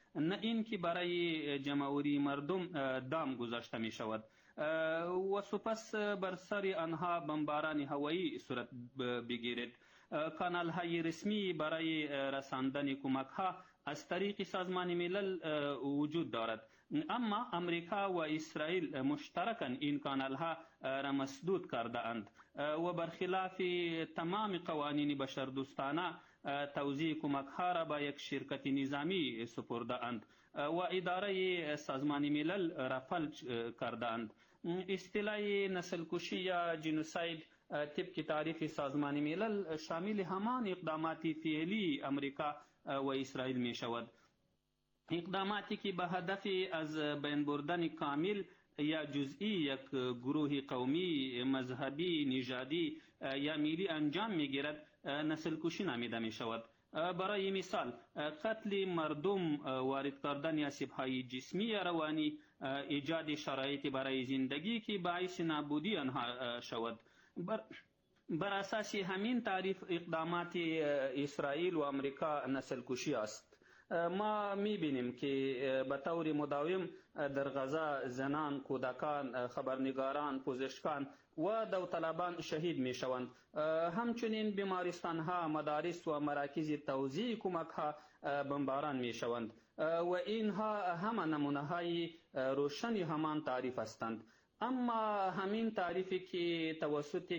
نه اینکه برای جمهوری مردم دام گذاشته می شود و سپس بر سر آنها بمباران هوایی صورت بگیرد. کانال های رسمی برای رساندن کمک ها از طریق سازمان ملل وجود دارد، اما امریکا و اسرائیل مشترکاً این کانال ها را مسدود کرده اند و برخلاف تمام قوانین بشردوستانه توزیع کمک ها را به یک شرکت نظامی سپرده اند و اداره سازمان ملل را فلج کرده اند. اصطلاح نسل کشی یا جنوساید طبق تعریف سازمان ملل شامل همان اقدامات فعلی امریکا و اسرائیل می شود، اقداماتی که به هدف از بین بردن کامل یا جزئی یک گروه قومی، مذهبی، نژادی یا ملی انجام می گیرد نسل کشی نامیده می شود. برای مثال قتل مردم، وارد کردن اسیب‌های جسمی یا روانی، ایجاد شرایط برای زندگی که باعث نابودی آنها شود. بر اساس همین تعریف اقدامات اسرائیل و امریکا نسل کشی است. ما می‌بینیم که به طور مداوم در غزه زنان، کودکان، خبرنگاران، پزشکان و داوطلبان شهید می‌شوند. همچنین بیمارستان‌ها، مدارس و مراکز توزیع کمک‌ها بمباران می‌شوند و اینها همه نمونه‌های روشن همان تعریف هستند. اما همین تعریفی که توسط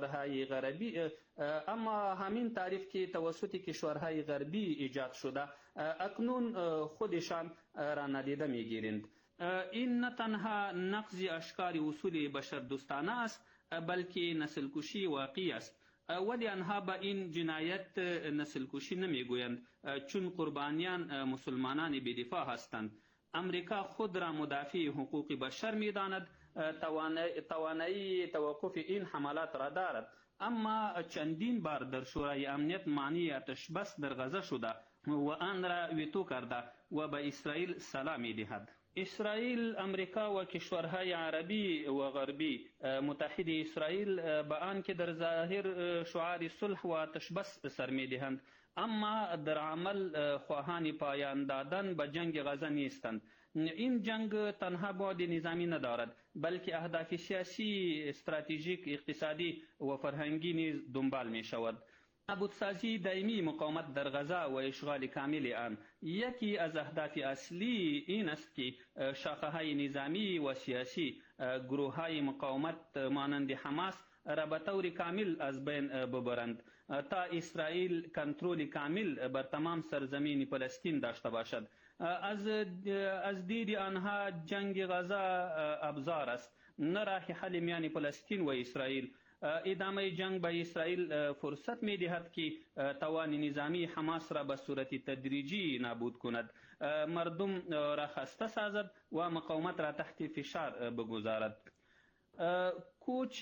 کشورهای غربی ایجاد شده اکنون خودشان را ندیده میگیرند. این نه تنها نقض اشکال اصول بشردوستانه است بلکه نسل کشی واقعی است، ولی آنها به این جنایت نسل کشی نمیگویند چون قربانیان مسلمانان بی‌دفاع هستند. امریکا خود را مدافع حقوق بشر می‌داند، توانایی توقف این حملات را دارد، اما چندین بار در شورای امنیت مانع آتش بس در غزه شده و آن را ویتو کرده و به اسرائیل سلاح می‌دهد. اسرائیل، امریکا و کشورهای عربی و غربی متحد اسرائیل به آنکه در ظاهر شعار صلح و آتش بس سر می‌دهند، اما در عمل خواهان پایان دادن به جنگ غزه نیستند. این جنگ تنها بعد نظامی ندارد بلکه اهداف سیاسی، استراتژیک، اقتصادی و فرهنگی نیز دنبال می شود. نابودسازی دائمی مقاومت در غزه و اشغال کامل آن یکی از اهداف اصلی این است که شاخه‌های نظامی و سیاسی گروه‌های مقاومت مانند حماس را به طور کامل از بین ببرند تا اسرائیل کنترل کامل بر تمام سرزمین فلسطین داشته باشد. از دید آنها جنگ غزه ابزار است، نه راه حل میان فلسطین و اسرائیل. ادامه جنگ به اسرائیل فرصت می‌دهد که توان نظامی حماس را به صورت تدریجی نابود کند، مردم را خسته سازد و مقاومت را تحت فشار بگذارد. کوچ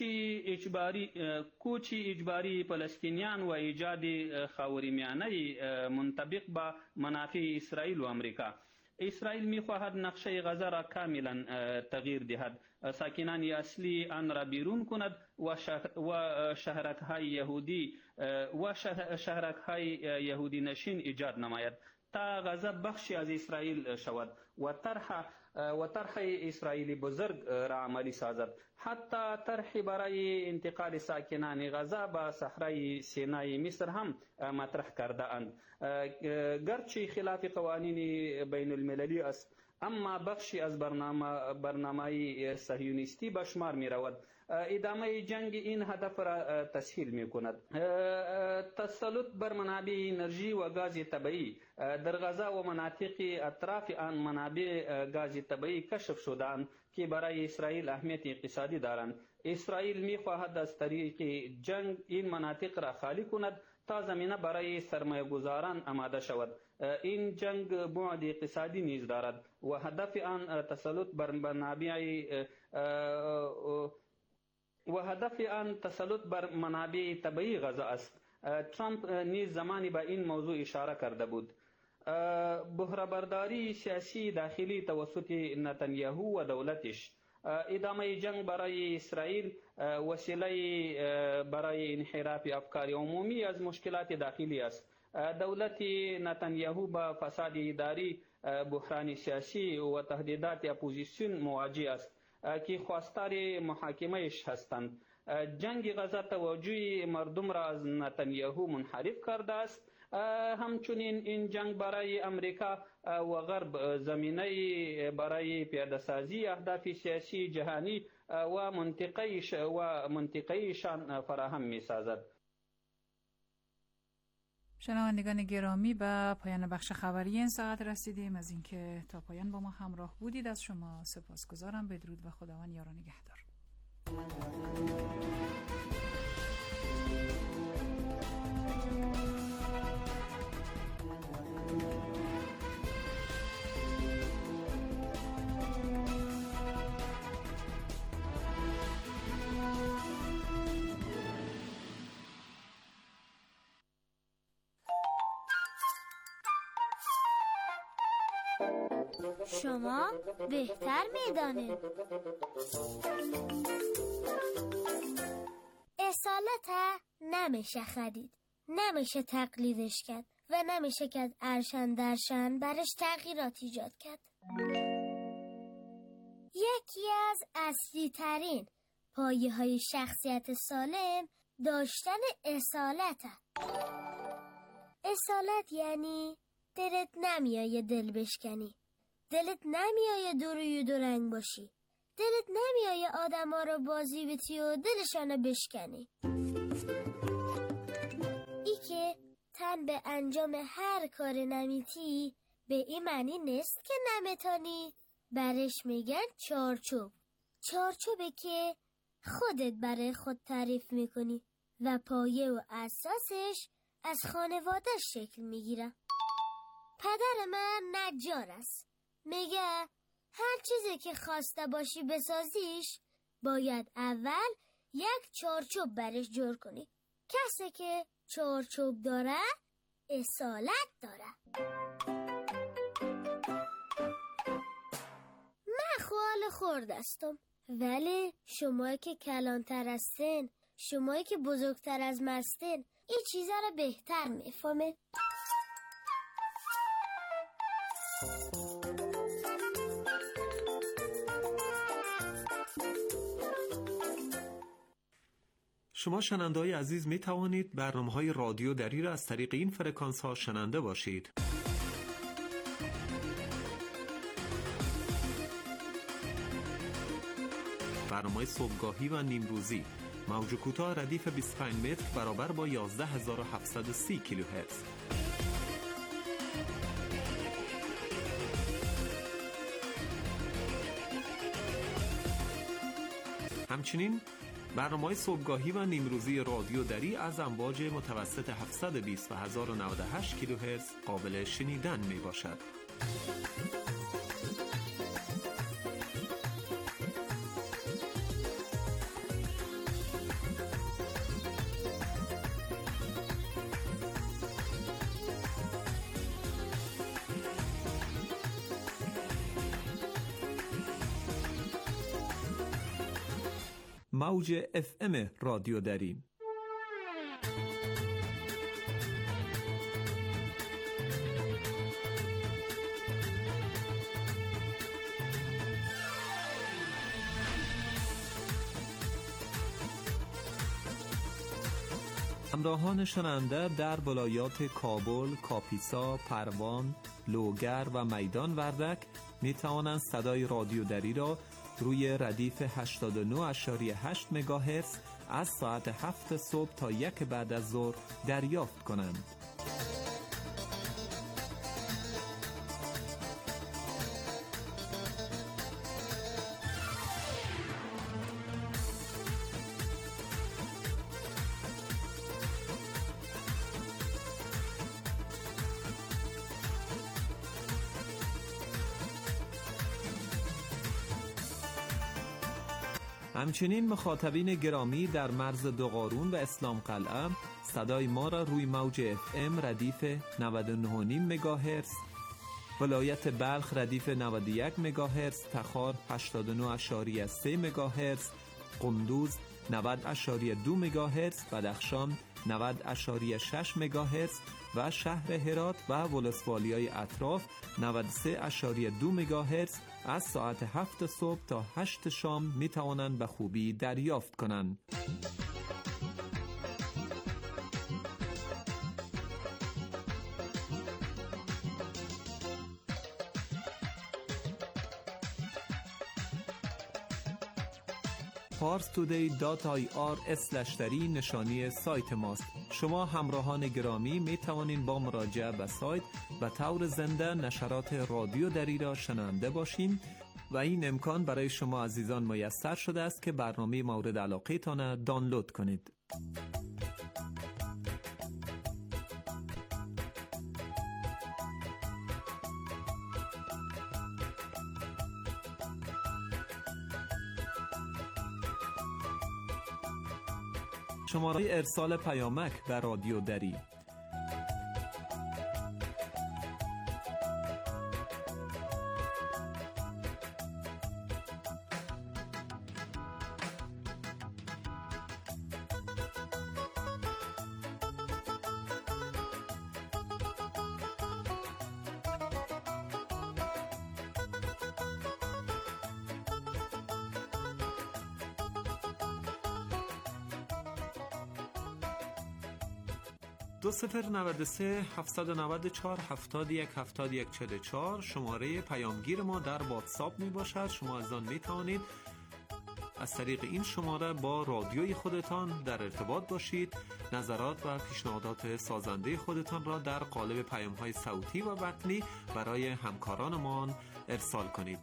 اجباری فلسطینیان و ایجاد خاورمیانه منطبق با منافع اسرائیل و امریکا. اسرائیل می‌خواهد نقشه غزه را کاملا تغییر دهد، ساکنان اصلی آن را بیرون کند و شهرک‌های یهودی نشین ایجاد نماید تا غزه بخشی از اسرائیل شود و طرح اسرائیلی بزرگ را عملی سازد. حتی طرح برای انتقال ساکنان غزه به صحرای سینای مصر هم مطرح کرده اند، گرچه خلاف قوانین بین المللی است، اما بخشی از برنامه صهیونیستی به شمار می رود. ادامه جنگ این هدف را تسهیل می کند. تسلط بر منابع انرژی و گاز طبیعی در غزه و مناطق اطراف آن منابع گاز طبیعی کشف شدند که برای اسرائیل اهمیت اقتصادی دارند. اسرائیل می خواهد از طریق جنگ این مناطق را خالی کند تا زمینه برای سرمایه گذاران آماده شود. این جنگ بعد اقتصادی نیز دارد و هدف آن تسلط بر منابع طبیعی غزه است. ترامپ نیز زمانی به این موضوع اشاره کرده بود. بهره‌برداری سیاسی داخلی توسط نتانیاهو و دولتش، ادامه جنگ برای اسرائیل وسیله برای انحراف افکار عمومی از مشکلات داخلی است. دولت نتانیاهو با فساد اداری، بحران سیاسی و تهدیدات اپوزیسیون مواجه است که خواستار محاکمهش هستند. جنگ غزه توجه مردم را از نتانیاهو منحرف کرده است. همچنین این جنگ برای امریکا و غرب زمینه برای پیاده‌سازی اهداف سیاسی جهانی و منطقه‌ایشان فراهم می‌سازد. شنوندگان گرامی، به پایان بخش خبری این ساعت رسیدیم. از اینکه تا پایان با ما همراه بودید از شما سپاسگزارم. بدرود و خداوند یار و نگهدار. شما بهتر میدانید. اصالت نمیشه خرید، نمیشه تقلیدش کرد و نمیشه که ارشن درشن برش تغییرات ایجاد کرد. یکی از اصلی ترین پایه های شخصیت سالم داشتن اصالته. اصالت یعنی دلت نمیایه دل بشکنی، دلت نمیایه دوروی دو رنگ باشی، دلت نمیایه آدم ها رو بازی بتی و دلشانو بشکنی. ای که تن به انجام هر کار نمیتی به این معنی نیست که نمیتانی. برش میگن چارچوب. چارچوبه که خودت برای خود تعریف میکنی و پایه و اساسش از خانواده‌اش شکل میگیره. پدر من نجار است. میگه هر چیزی که خواسته باشی بسازیش باید اول یک چارچوب برش جور کنی. کسی که چارچوب داره اصالت داره. من خوال خورد هستم، ولی شمایی که کلانتر هستین، شمایی که بزرگتر از مستین، این چیزا رو بهتر میفهمین. شما شنونده‌های عزیز می توانید برنامه‌های رادیو دری را از طریق این فرکانس‌ها شنونده باشید. برنامه صبحگاهی و نیمروزی موج کوتاه ردیف 25 متر برابر با 11730 کیلوهرتز. همچنین برنامه‌های صبحگاهی و نیمروزی رادیو دری از امواج متوسط 720 و 1098 کیلوهرتز قابل شنیدن می باشد. موج FM رادیو دری. همراهان شنونده در ولایات کابل، کاپیسا، پروان، لوگر و میدان وردک می توانند صدای رادیو دری را روی ردیف 89.8 مگاهرتز از ساعت 7 صبح تا 1 بعد از ظهر دریافت کنند. همچنین مخاطبین گرامی در مرز دوقارون و اسلام قلعه صدای ما را روی موج FM ردیف 99.5 مگاهرتز، ولایت بلخ ردیف 91 مگاهرتز، تخار 89.3 مگاهرتز، قندوز 90.2 مگاهرتز، بدخشان 90.6 مگاهرتز و شهر هرات و ولسوالیای اطراف 93.2 مگاهرتز از ساعت 7 صبح تا 8 شام می توانند به خوبی دریافت کنند. parstoday.ir/dari نشانی سایت ماست. شما همراهان گرامی می توانید با مراجعه به سایت و طور زنده نشرات رادیو دری را شنونده باشین و این امکان برای شما عزیزان میسر شده است که برنامه مورد علاقه تان دانلود کنید. شماره ارسال پیامک به رادیو دری دو 093 794 71 71 44 شماره پیامگیر ما در واتساپ می باشد. شما از آن می توانید از طریق این شماره با رادیوی خودتان در ارتباط باشید، نظرات و پیشنهادات سازنده خودتان را در قالب پیام‌های صوتی و متنی برای همکارانمان ارسال کنید.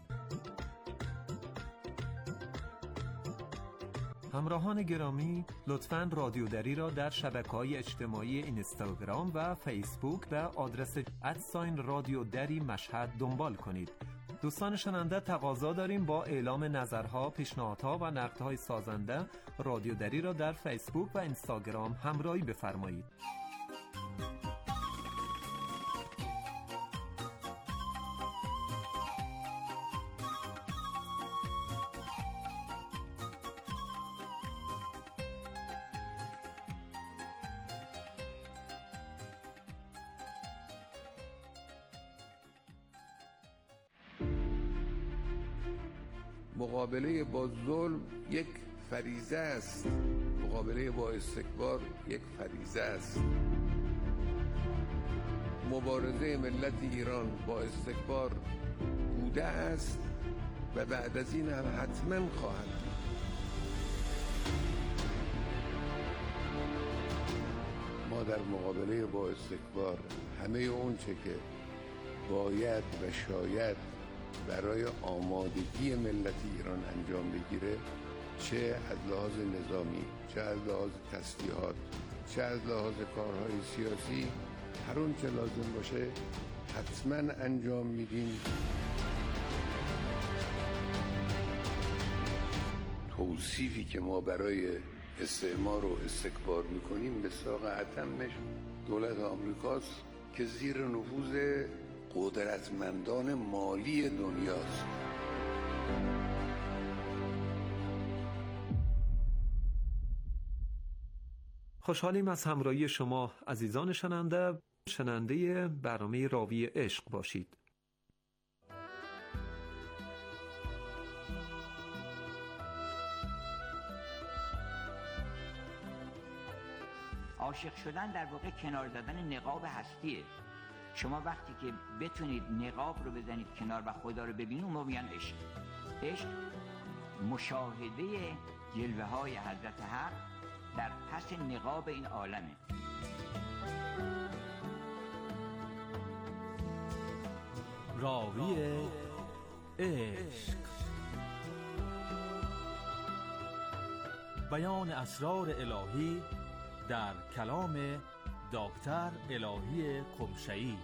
همراهان گرامی، لطفاً رادیو دری را در شبکه‌های اجتماعی اینستاگرام و فیسبوک به آدرس @رادیو دری مشهد دنبال کنید. دوستان شنونده، تقاضا داریم با اعلام نظرها، پیشنهادها و نقدهای سازنده رادیو دری را در فیسبوک و اینستاگرام همراهی بفرمایید. مقابله با ظلم یک فریضه است، مقابله با استکبار یک فریضه است. مبارزه ملت ایران با استکبار بوده است و بعد از این هم حتما خواهد بود. ما در مقابله با استکبار همه اون چه که باید و شاید برای آمادگی ملت ایران انجام بگیره، چه از لحاظ نظامی، چه از لحاظ تسلیحات، چه از لحاظ کارهای سیاسی، هر اون چه لازم باشه حتما انجام میدیم. توصیفی که ما برای استعمار و استکبار میکنیم به ساق اتمش دولت آمریکاست که زیر نفوذ قدرتمندان مالی دنیاست. خوشحالیم از همراهی شما عزیزان شنونده برنامه راوی عشق باشید. عاشق شدن در واقع کنار زدن نقاب هستیه. شما وقتی که بتونید نقاب رو بزنید کنار و خدا رو ببینید، اون میگن عشق. عشق مشاهده جلوه های حضرت حق در پس نقاب این عالمه. راوی عشق، بیان اسرار الهی در کلام دکتر الهی قمشه‌ای.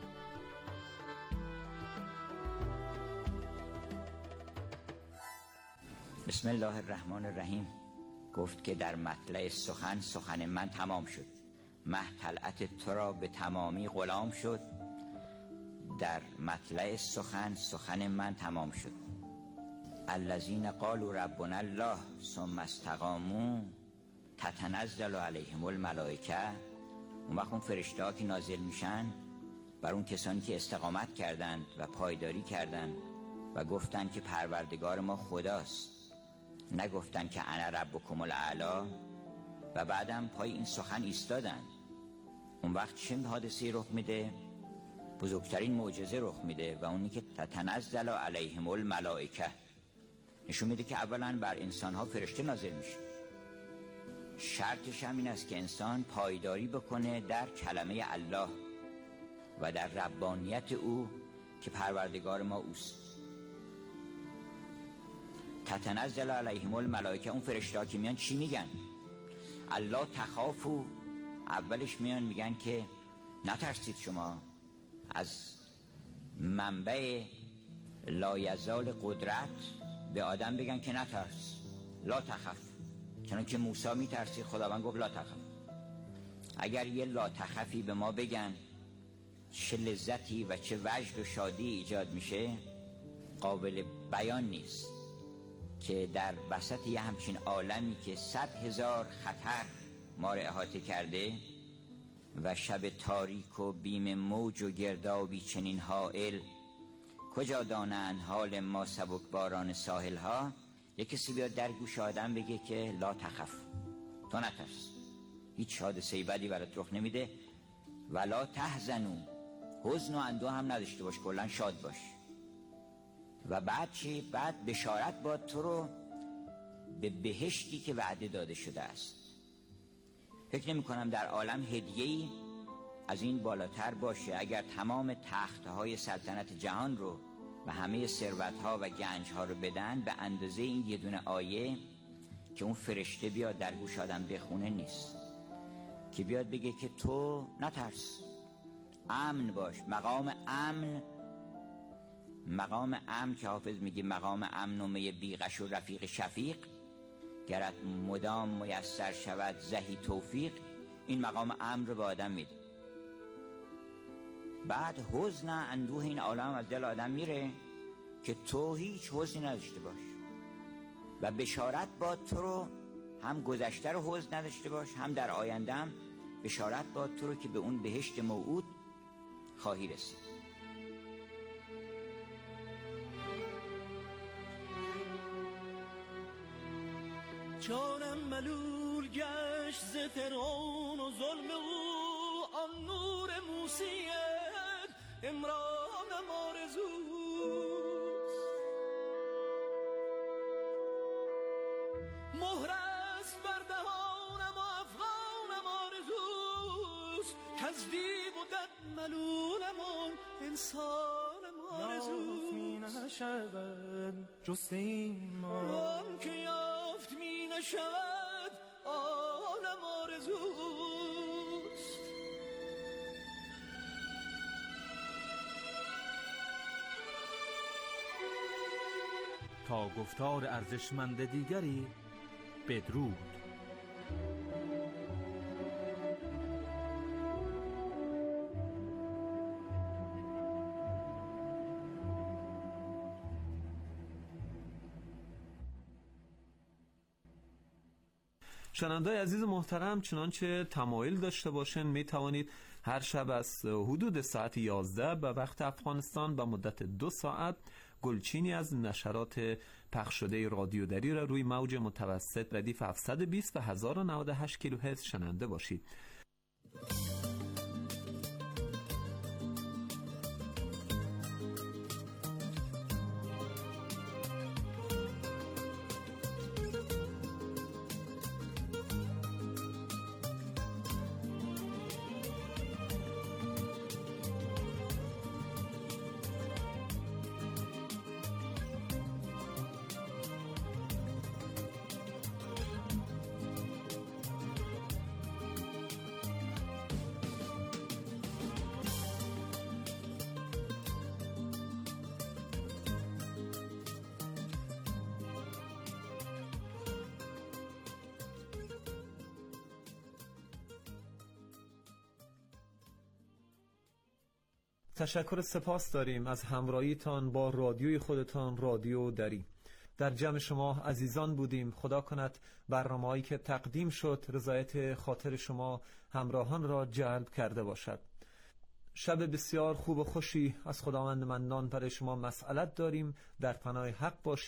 بسم الله الرحمن الرحیم. گفت که در مطلع سخن من تمام شد، مه طلعت تو را به تمامی غلام شد. در مطلع سخن من تمام شد. الذین قالوا ربنا الله ثم استقاموا تتنزل علیهم الملائکه، اون وقت اون فرشته ها که نازل میشن بر اون کسانی که استقامت کردند و پایداری کردند و گفتن که پروردگار ما خداست، نگفتن که انا ربکم الاعلی، و بعدم پای این سخن ایستادن. اون وقت چه حادثه‌ای رخ میده؟ بزرگترین معجزه رخ میده و اونی که تتنزل علیهم الملائکه نشون میده که اولا بر انسان‌ها فرشته نازل میشه. شرطش هم این است که انسان پایداری بکنه در کلمه الله و در ربانیت او که پروردگار ما اوست. تتنزل علیهم الملائکه، اون فرشته‌ها که میان چی میگن؟ الله تخافوا، اولش میان میگن که نترسید شما از منبع لایزال قدرت، به آدم بگن که نترس، لا تخف، چون که موسی میترسید خداوند گفت لا تخف. اگر یه لا تخفی به ما بگن چه لذتی و چه وجد و شادی ایجاد میشه قابل بیان نیست که در وسط یه همچین عالمی که 100,000 خطر ما رو احاطه کرده و شب تاریک و بیم موج و گردابی چنین هائل، کجا دانند حال ما سبک باران ساحل ها، یک کسی بیاد در گوش آدم بگه که لا تخف، تو نترس، هیچ حادثه‌ای بدی برات رخ نمیده، ولا تحزنوا، حزن و اندوه هم نداشته باش، کلا شاد باش. و بعد چی؟ بعد بشارت باد تو رو به بهشتی که وعده داده شده است. فکر نمی کنم در عالم هدیه‌ای از این بالاتر باشه. اگر تمام تخت‌های سلطنت جهان رو و همه ثروت‌ها و گنج‌ها رو بدن به اندازه این یه دونه آیه که اون فرشته بیاد در گوش آدم بخونه نیست، که بیاد بگه که تو نترس، امن باش. مقام امن که حافظ میگه مقام امن و می بیغش و رفیق شفیق، گرت مدام میسر شود زهی توفیق، این مقام امن رو به آدم میده. بعد حزن اندوه این عالم از دل آدم میره که تو هیچ حزنی نداشته باش و بشارت باد تو رو، هم گذشته رو حزن نداشته باش، هم در آینده هم بشارت باد تو رو که به اون بهشت موعود خواهی رسید. جانم ملول گشت ز فرعون و ظلم او، آن نور موسیت امرانم آرزوست. مهر است بر دهانم و افغانم آرزوست، که از دیو و دد ملولم و انسانم آرزوست. یافت می نشود جست ایمان، آن که یافت می نشود آنم آرزوست. تا گفتار ارزشمند دیگری بدرود. شنونده‌های عزیز محترم، چنانچه تمایل داشته باشین می توانید هر شب از حدود ساعت 11 به وقت افغانستان به مدت 2 ساعت گلچینی از نشرات پخش شده رادیو دری را روی موج متوسط ردیف 720 و 1098 کیلوهرتز شنونده باشید. تشکر سپاس داریم از همراهیتان با رادیوی خودتان رادیو دری. در جمع شما عزیزان بودیم. خدا کند برنامه‌هایی که تقدیم شد رضایت خاطر شما همراهان را جلب کرده باشد. شب بسیار خوب و خوشی از خداوند منان برای شما مسئلت داریم. در پناه حق باشید.